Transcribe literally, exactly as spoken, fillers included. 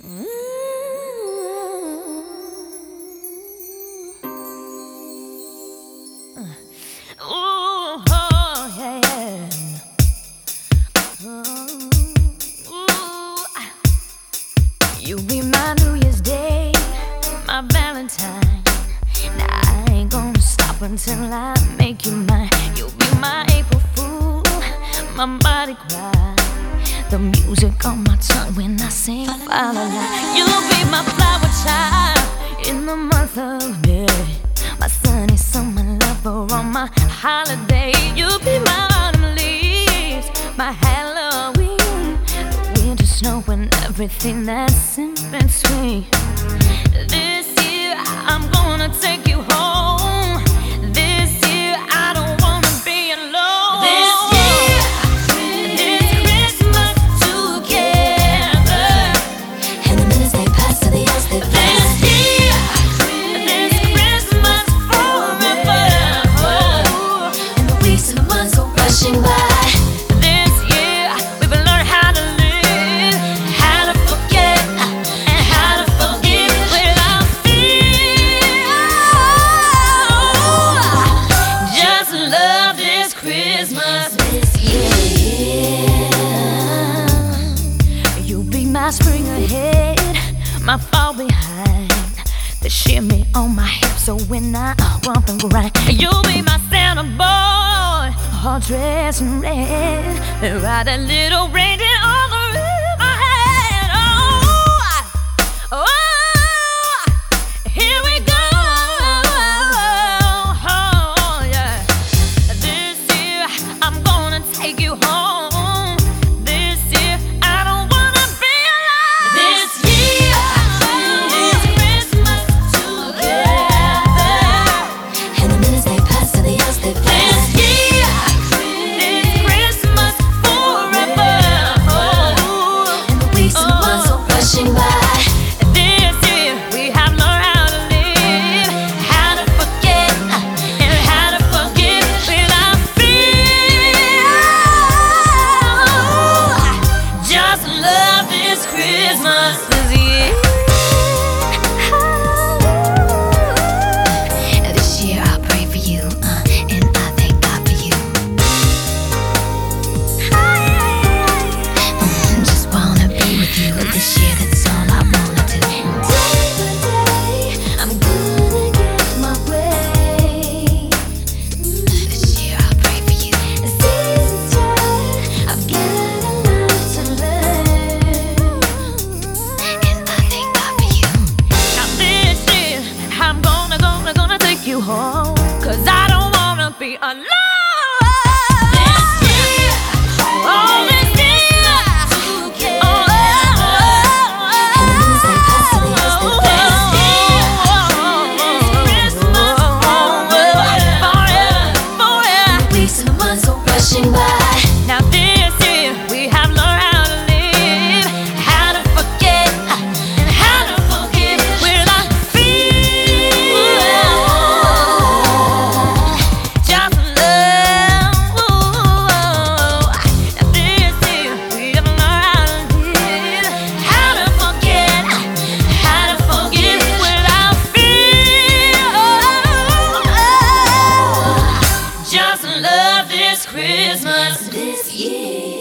Ooh, oh, yeah, yeah. Oh, ooh. You be my New Year's Day, my Valentine. Now I ain't gonna stop until I make you mine. You'll be my April Fool, my Mardi Gras, the music on my tongue when I sing fa la la. You'll be my flower child in the month of May, my sunny summer lover on my holiday. You'll be my autumn leaves, my Halloween, the winter snow and everything that's in between. This year I'm gonna take you home. This year I don't wanna be alone. This year, this Christmas together, And the minutes they pass to the years they this pass. year, this Christmas forever. And the weeks and the months go rushing by. This year we've learned how to live, how to forget, and how to forgive without fear. Just love this Christmas. This year, You'll be my spring ahead, my fall behind, the shimmy on my hips, so when I bump and grind. You'll be my Santa boy, all dressed in red, and ride a little reindeer on the roof my head. Oh, oh, here we go. Oh, yeah. This year I'm gonna take you home. This year I don't wanna be alone. This year, this Christmas together. and the minutes they pass to the years they This pass. year, this Christmas forever. And the weeks and the months go rushing by. This year we have learned how to live, how to forget, and how to forgive without fear. Just love this Christmas this year. This year I pray for you, uh, and I thank God for you. Mm, just wanna be with you this year. That's all I wanna do. Day by day, I'm gonna get my way. This year I pray for you. As seasons turn, I've got a lot to learn, and I thank God for you. Now this year I'm gonna, gonna, gonna take you home, 'cause I don't wanna be alone. This year, oh this year, oh, oh, oh, And the minutes they pass to the years they pass. Weeks and the months go rushing by. Now this year we have learned how to live, how to forget, and how to forgive without fear. Just love. Now this year we have learned how to live, how to forget, how to forgive without fear. Just love this Christmas. This year.